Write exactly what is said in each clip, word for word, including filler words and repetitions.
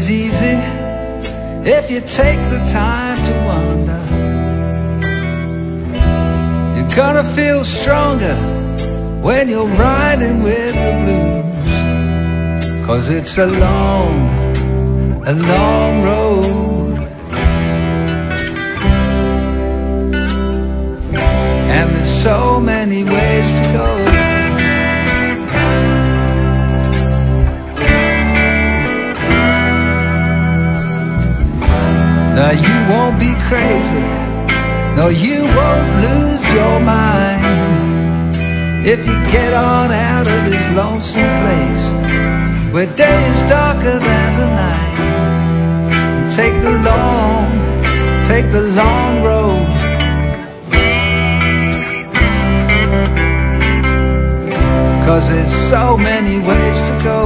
is easy if you take the time to wonder. You're gonna feel stronger when you're riding with the blues, 'cause it's a long, a long road, and there's so many ways to go. Now you won't be crazy, no, you won't lose your mind if you get on out of this lonesome place where day is darker than the night. Take the long, take the long road, 'cause there's so many ways to go.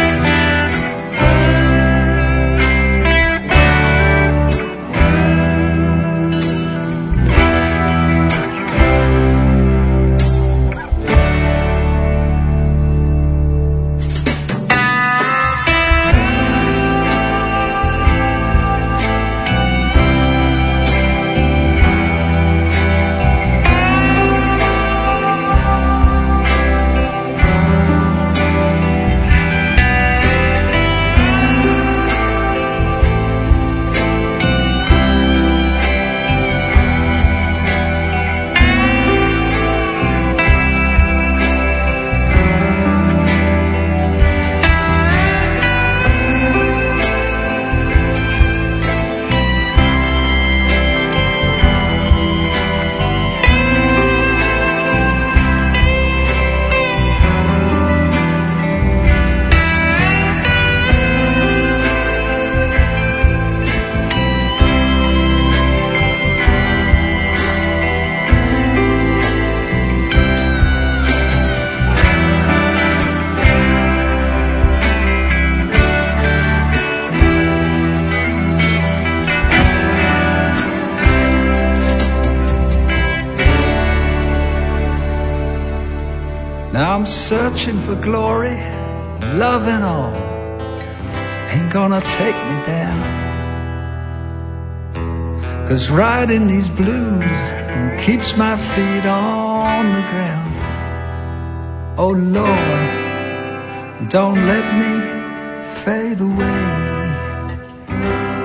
Now I'm searching for glory, love and all, ain't gonna take me down, 'cause riding these blues keeps my feet on the ground. Oh Lord, don't let me fade away.